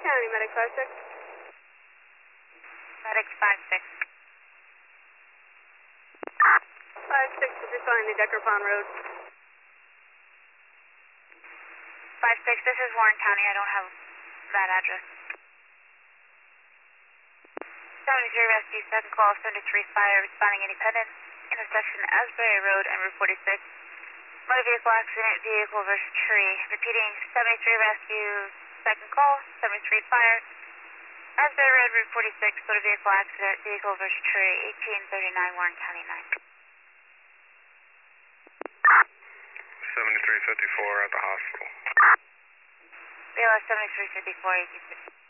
County, Medic 5-6. Medic 5-6. 5-6 is responding to Decker Pond Road. 5-6, this is Warren County. I don't have that address. 73 Rescue, second call, 73 Fire, responding independent. Intersection Asbury Road and Route 46. Motor vehicle accident, vehicle versus tree. Repeating, 73 Rescue, second call, 73 Fire. Asbury Road, Route 46, motor vehicle accident, vehicle versus tree, 1839 Warren County 9. 7354 at the hospital. BLS 7354, 1850.